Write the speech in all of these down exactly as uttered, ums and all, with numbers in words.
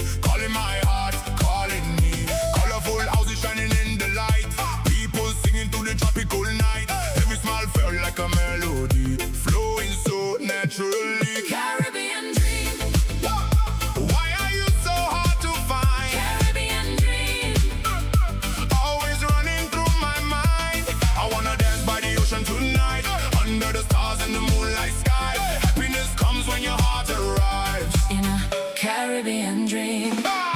calling my heart, calling me. Colorful houses shining in the light, people singing to the tropical night. Every smile felt like a melody, flowing so naturally. Caribbean dream. Why are you so hard to find? Caribbean dream. Always running through my mind. I wanna dance by the ocean tonight, under the stars and the moonlight sky. Happiness comes when your heart arrives In a Caribbean dream.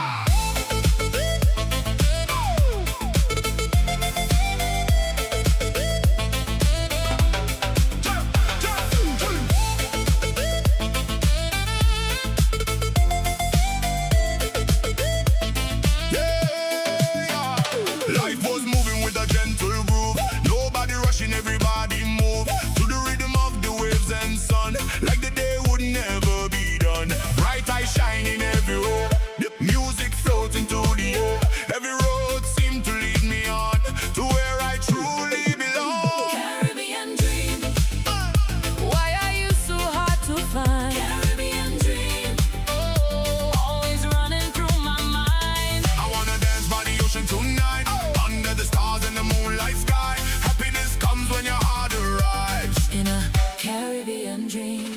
Life was moving with a gentle groove, nobody rushing, everybody move to the rhythm of the waves and sun, like the day would never be done. Bright eyes shining everywhere, the music floating through the air. Every road seemed to lead me on to where I truly belong. Caribbean dream. Why are you so hard to find? Caribbean dream. Always running through my mind. I wanna dance by the ocean tonight, under the stars and the moonlight sky. Happiness comes when your heart arrives In a Caribbean dream.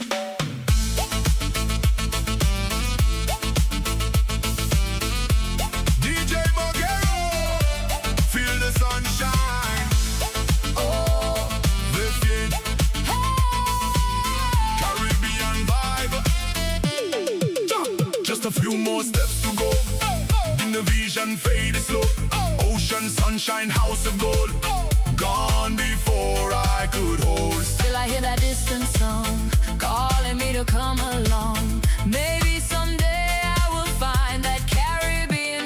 D J Moguero, feel the sunshine. Oh, Lifting Caribbean vibe. Just a few more steps to go, in the vision fade slow. Ocean, sunshine, house of gold, gone before I could hold. till I hear that distant song calling me to come along. Maybe someday I will find that Caribbean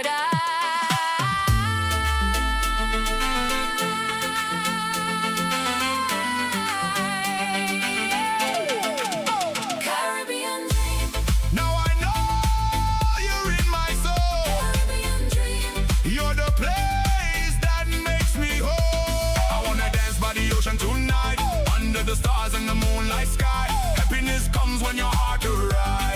paradise. Caribbean dream. Now I know you're in my soul. Caribbean dream. You're the place that makes me whole. I wanna dance by the ocean tonight, under the stars and the moonlight sky. Happiness comes when your heart arrives.